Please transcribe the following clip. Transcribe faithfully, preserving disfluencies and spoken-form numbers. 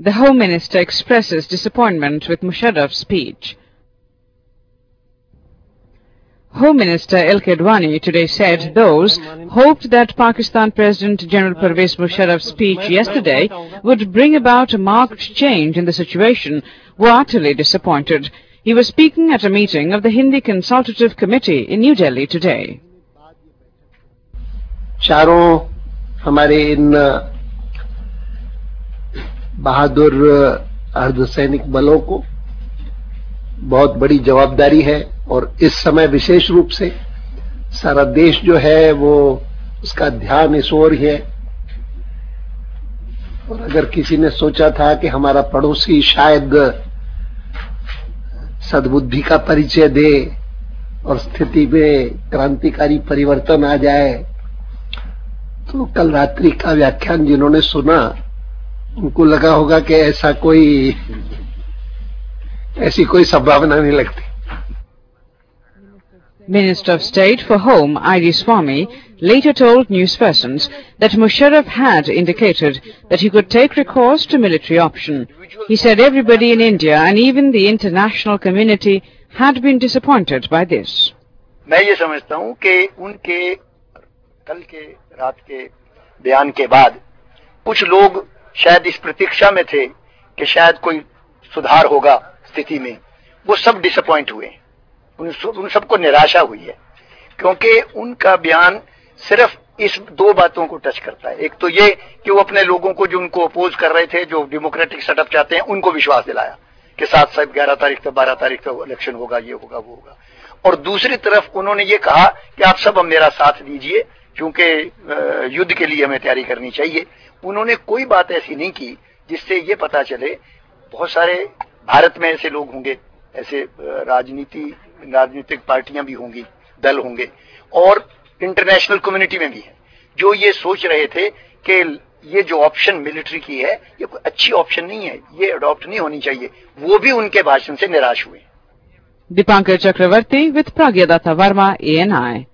The Home Minister expresses disappointment with Musharraf's speech. Home Minister L K Advani today said those hoped that Pakistan President General Pervez Musharraf's speech yesterday would bring about a marked change in the situation were utterly disappointed. He was speaking at a meeting of the Hindi Consultative Committee in New Delhi today. चारों हमारे इन बहादुर अर्धसैनिक बलों को बहुत बड़ी जवाबदारी है और इस समय विशेष रूप से सारा देश जो है वो उसका ध्यान इस ओर ही है। और अगर किसी ने सोचा था कि हमारा पड़ोसी शायद सद्बुद्धि का परिचय दे और स्थिति में क्रांतिकारी परिवर्तन आ जाए, तो कल रात्रि का व्याख्यान जिन्होंने सुना उनको लगा होगा कि ऐसा कोई ऐसी कोई संभावना नहीं लगती। Minister of State for Home I D Swamy later told newspersons that Musharraf had indicated that he could take recourse to military option. He said everybody in India and even the international community had been disappointed by this. मैं ये समझता हूँ कि उनके कल के रात के बयान के बाद कुछ लोग शायद इस प्रतीक्षा में थे कि शायद कोई सुधार होगा स्थिति में, वो सब डिसअपॉइंट हुए। उन, उन सबको निराशा हुई है क्योंकि उनका बयान सिर्फ इस दो बातों को टच करता है। एक तो ये कि वो अपने लोगों को जो उनको अपोज कर रहे थे, जो डेमोक्रेटिक सेटअप चाहते हैं, उनको विश्वास दिलाया कि सात सात ग्यारह तारीख तक बारह तारीख तक इलेक्शन होगा, ये होगा, वो होगा। और दूसरी तरफ उन्होंने ये कहा कि आप सब अब मेरा साथ दीजिए क्योंकि युद्ध के लिए हमें तैयारी करनी चाहिए। उन्होंने कोई बात ऐसी नहीं की जिससे ये पता चले बहुत सारे भारत में ऐसे लोग होंगे, ऐसे राजनीति राजनीतिक पार्टियां भी होंगी, दल होंगे और इंटरनेशनल कम्युनिटी में भी है जो ये सोच रहे थे कि ये जो ऑप्शन मिलिट्री की है ये कोई अच्छी ऑप्शन नहीं है, ये अडॉप्ट नहीं होनी चाहिए। वो भी उनके भाषण से निराश हुए। Dipankar Chakravarti with Pragya Datta Verma, A N I.